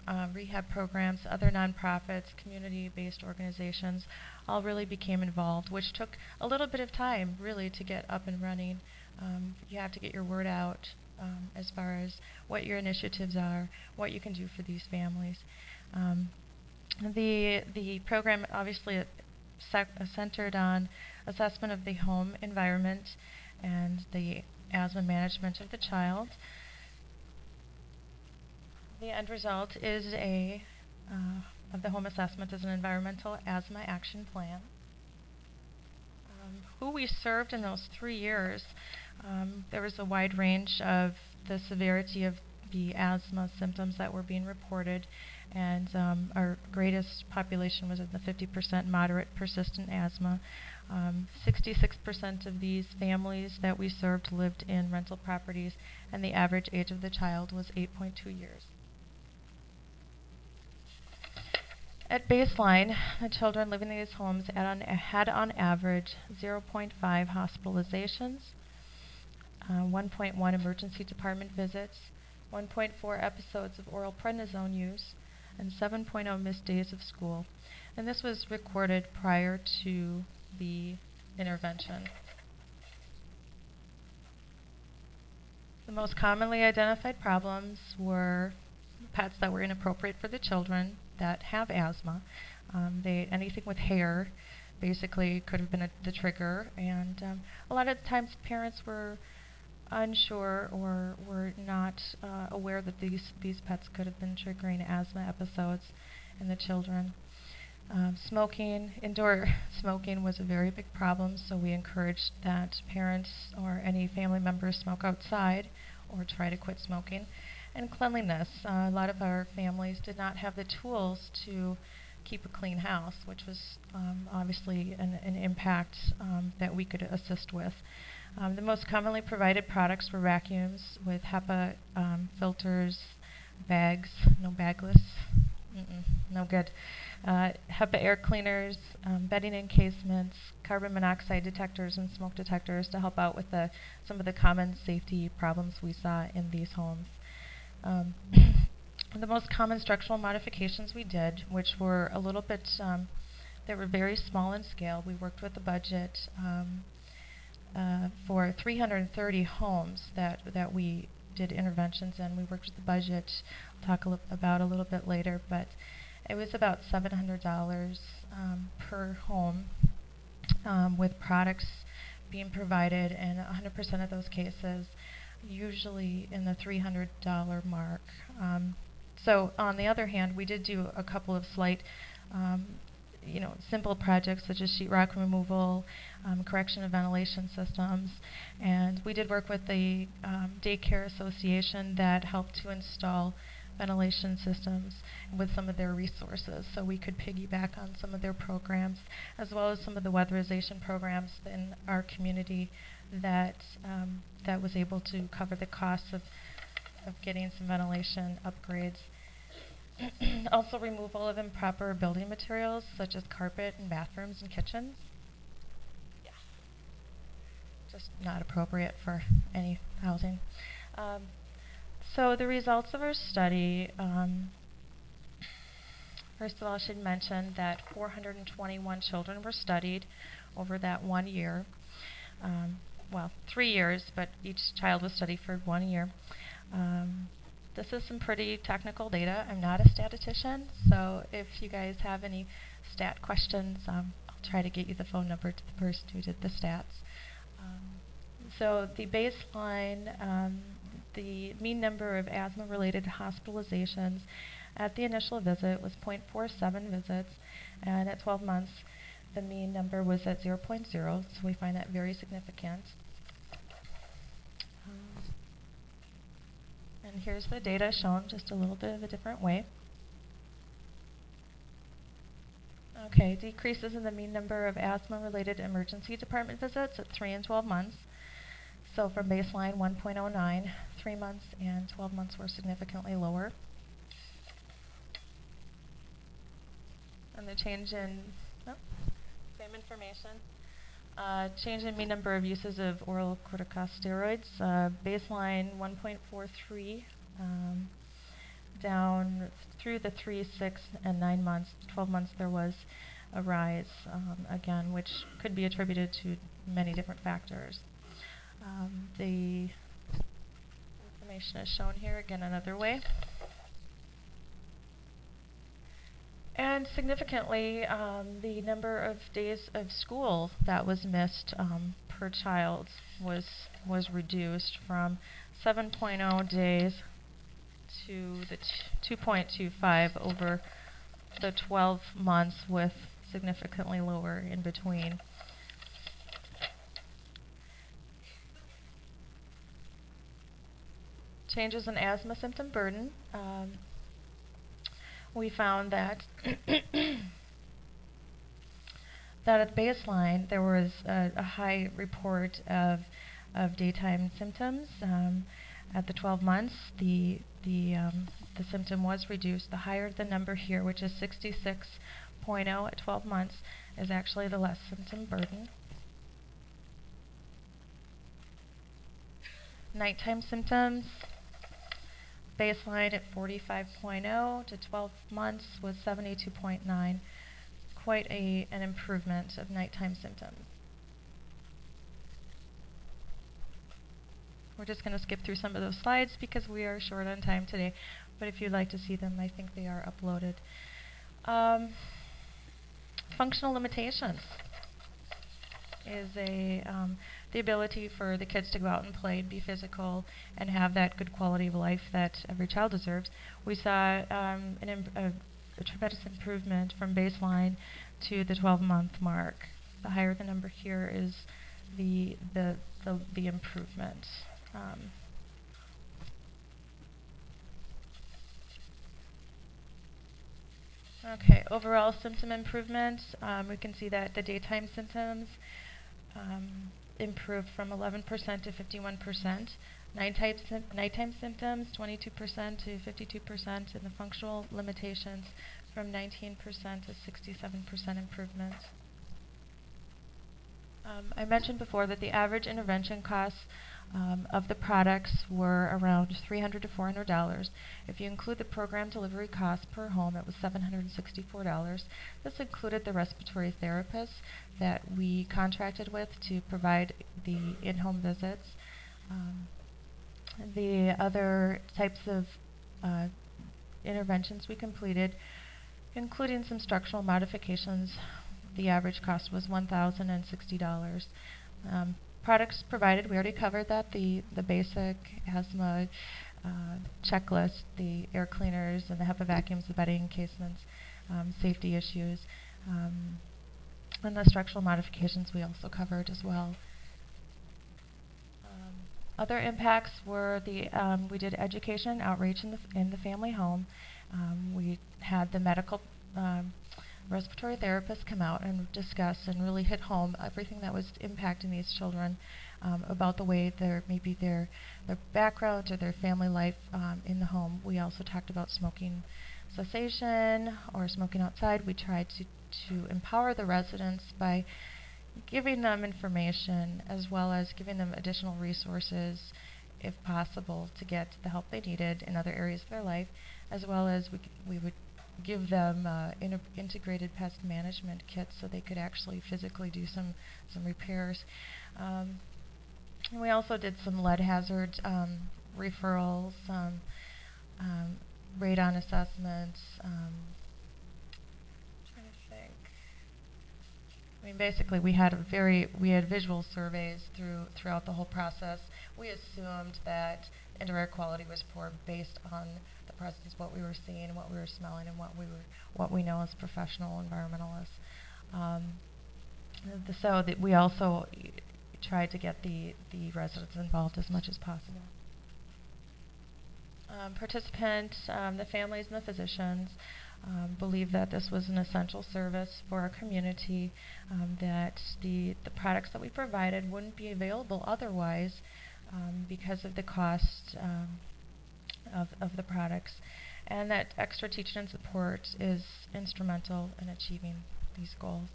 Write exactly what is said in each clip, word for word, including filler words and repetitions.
uh, rehab programs, other nonprofits, community-based organizations all really became involved, which took a little bit of time, really, to get up and running. Um, you have to get your word out um, as far as what your initiatives are, what you can do for these families. Um, the the program obviously sec- uh, centered on assessment of the home environment and the asthma management of the child. The end result is a uh, of the home assessment is an environmental asthma action plan. Um, who we served in those three years, um, there was a wide range of the severity of the asthma symptoms that were being reported, and um, our greatest population was in the fifty percent moderate persistent asthma. Um, sixty-six percent of these families that we served lived in rental properties, and the average age of the child was eight point two years. At baseline, the children living in these homes had on, had on average zero point five hospitalizations, uh, one point one emergency department visits, one point four episodes of oral prednisone use, and seven point zero missed days of school. And this was recorded prior to the intervention. The most commonly identified problems were pets that were inappropriate for the children that have asthma. Um, they anything with hair basically could have been a, the trigger, and um, a lot of times parents were unsure or were not uh, aware that these these pets could have been triggering asthma episodes in the children. Um, smoking, indoor smoking was a very big problem, so we encouraged that parents or any family members smoke outside or try to quit smoking. And cleanliness. Uh, a lot of our families did not have the tools to keep a clean house, which was um, obviously an, an impact um, that we could assist with. Um, the most commonly provided products were vacuums with HEPA um, filters, bags, no bagless, Mm-mm, no good. Uh, HEPA air cleaners, um, bedding encasements, carbon monoxide detectors, and smoke detectors to help out with the, some of the common safety problems we saw in these homes. Um, the most common structural modifications we did, which were a little bit, um, they were very small in scale. We worked with a budget um, uh, for three hundred thirty homes that that we did interventions in. We worked with the budget. I'll talk a li- about a little bit later, but it was about seven hundred dollars um, per home, um, with products being provided in one hundred percent of those cases, usually in the three hundred dollars mark. Um, so on the other hand, we did do a couple of slight, um, you know, simple projects such as sheetrock removal, um, correction of ventilation systems, and we did work with the um, daycare association that helped to install ventilation systems with some of their resources, so we could piggyback on some of their programs, as well as some of the weatherization programs in our community that um, that was able to cover the costs of, of getting some ventilation upgrades. Also, removal of improper building materials such as carpet in bathrooms and kitchens. Yeah. Just not appropriate for any housing. Um, so the results of our study, um, first of all, I should mention that four hundred twenty-one children were studied over that one year. Um, well, three years, but each child was studied for one year. Um, this is some pretty technical data. I'm not a statistician, so if you guys have any stat questions, um, I'll try to get you the phone number to the person who did the stats. Um, so the baseline, um, the mean number of asthma-related hospitalizations at the initial visit was zero point four seven visits, and at twelve months, the mean number was at zero point zero, so we find that very significant. Um, and here's the data shown just a little bit of a different way. Okay, decreases in the mean number of asthma-related emergency department visits at three and twelve months. So from baseline one point zero nine, three months and twelve months were significantly lower. And the change in, oh, same information. Uh, change in mean number of uses of oral corticosteroids. Uh, baseline one point four three. Um, down through the three, six, and nine months, twelve months, there was a rise, um, again, which could be attributed to many different factors. Um, the information is shown here, again, another way. And significantly, um, the number of days of school that was missed um, per child was was reduced from seven point zero days to the two point two five over the twelve months, with significantly lower in between. Changes in asthma symptom burden. Um, we found that that at baseline there was a, a high report of of daytime symptoms. Um, at the twelve months, the the um, the symptom was reduced. The higher the number here, which is sixty-six point zero at twelve months, is actually the less symptom burden. Nighttime symptoms. Baseline at forty-five point zero to twelve months was seventy-two point nine. Quite a, an improvement of nighttime symptoms. We're just going to skip through some of those slides because we are short on time today, but if you'd like to see them, I think they are uploaded. Um, functional limitations is a um, the ability for the kids to go out and play and be physical and have that good quality of life that every child deserves. We saw um, an imp- a, a tremendous improvement from baseline to the twelve-month mark. The higher the number here is the the the, the improvement. Um, okay, overall symptom improvement. Um, we can see that the daytime symptoms um, improved from eleven percent to fifty-one percent. Nighttime, sim- nighttime symptoms, twenty-two percent to fifty-two percent, and the functional limitations from nineteen percent to sixty-seven percent improvement. Um, I mentioned before that the average intervention costs um, of the products were around three hundred dollars to four hundred dollars. If you include the program delivery cost per home, it was seven hundred sixty-four dollars. This included the respiratory therapists that we contracted with to provide the in-home visits. Um, the other types of uh, interventions we completed, including some structural modifications, the average cost was one thousand sixty dollars. Um, products provided, we already covered that, the, the basic asthma uh, checklist, the air cleaners and the HEPA vacuums, the bedding encasements, um, safety issues, um, and the structural modifications we also covered as well. Um, other impacts were the um, we did education outreach in the, f- in the family home. Um, we had the medical um, respiratory therapists come out and discuss and really hit home everything that was impacting these children um, about the way their maybe their their background or their family life um, in the home. We also talked about smoking cessation or smoking outside. We tried to to empower the residents by giving them information as well as giving them additional resources, if possible, to get the help they needed in other areas of their life, as well as we, c- we would give them uh, inter- integrated pest management kits so they could actually physically do some, some repairs. Um, and we also did some lead hazard um, referrals, um, um, radon assessments. Um, trying to think. I mean, basically, we had a very we had visual surveys through throughout the whole process. We assumed that indoor air quality was poor based on the presence, what we were seeing, what we were smelling, and what we were what we know as professional environmentalists. Um, the, so that we also y- tried to get the the residents involved as much as possible. Um, participants, um, the families, and the physicians um, believe that this was an essential service for our community, um, that the, the products that we provided wouldn't be available otherwise um, because of the cost um, of, of the products, and that extra teaching and support is instrumental in achieving these goals.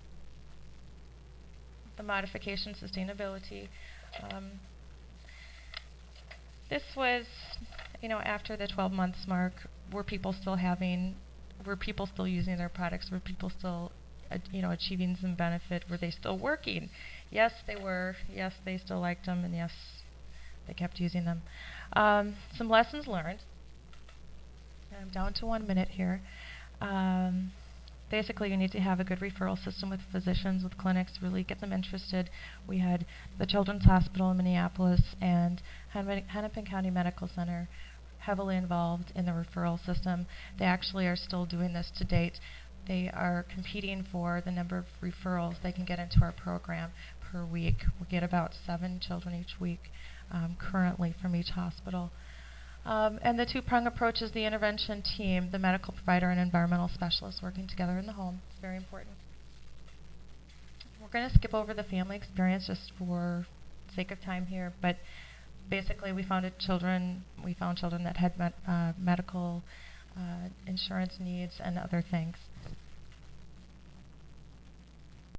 The modification sustainability. Um, This was you know, after the twelve months mark, were people still having, were people still using their products? Were people still, uh, you know, achieving some benefit? Were they still working? Yes, they were. Yes, they still liked them, and yes, they kept using them. Um, some lessons learned. I'm down to one minute here. Um, basically, you need to have a good referral system with physicians, with clinics, really get them interested. We had the Children's Hospital in Minneapolis and Hen- Hennepin County Medical Center heavily involved in the referral system. They actually are still doing this to date. They are competing for the number of referrals they can get into our program per week. We get about seven children each week um, currently from each hospital. Um, and the two-prong approach is the intervention team, the medical provider and environmental specialists working together in the home. It's very important. We're going to skip over the family experience just for sake of time here, but basically we found children, we found children that had med- uh, medical uh, insurance needs and other things.